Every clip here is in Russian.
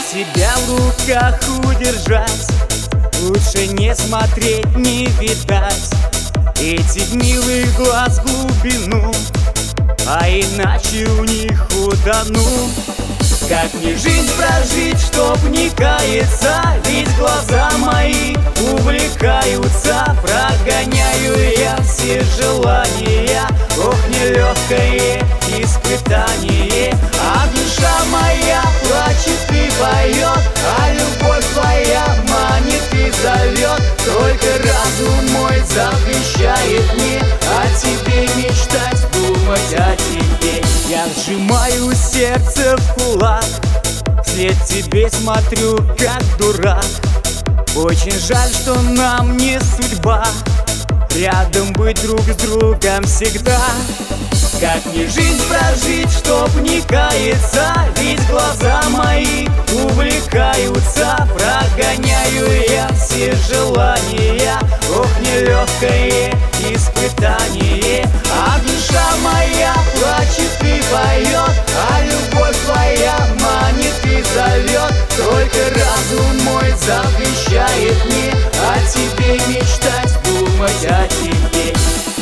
Себя в руках удержать, лучше не смотреть, не видать этих милых глаз глубину, а иначе у них утону. Как мне жизнь прожить, чтоб не каяться, ведь глаза мои увлекаются. Прогоняю я все желания, ох, нелегкое испытание. А душа моя плачет и поет, а любовь твоя манит и зовет. Только разум мой запрещает мне о тебе мечтать, думать о тебе. Я сжимаю сердце в кулак, вслед тебе смотрю, как дурак. Очень жаль, что нам не судьба рядом быть друг с другом всегда. Как мне жизнь прожить, чтоб не каяться, ведь глаза мои увлекаются. Прогоняю я все желания, ох, нелегкое испытание. А душа моя плачет и поет, а любовь твоя манит и зовет. Только разум мой запрещает мне о тебе мечтать, думать о тебе.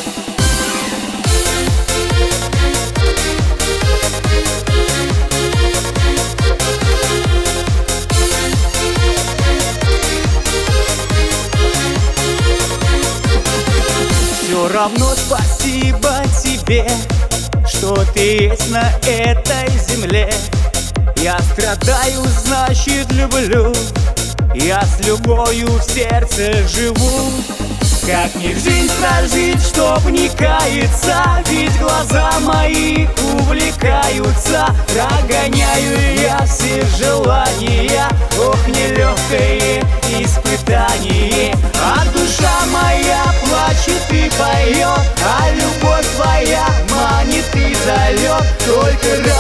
Все равно спасибо тебе, что ты есть на этой земле. Я страдаю, значит люблю, я с любовью в сердце живу. Как мне жизнь прожить, чтоб не каяться, ведь глаза мои увлекаются. Прогоняю я все желания, ох, нелегкое испытание. А душа моя плачет и поет, а любовь твоя манит и зовет. Только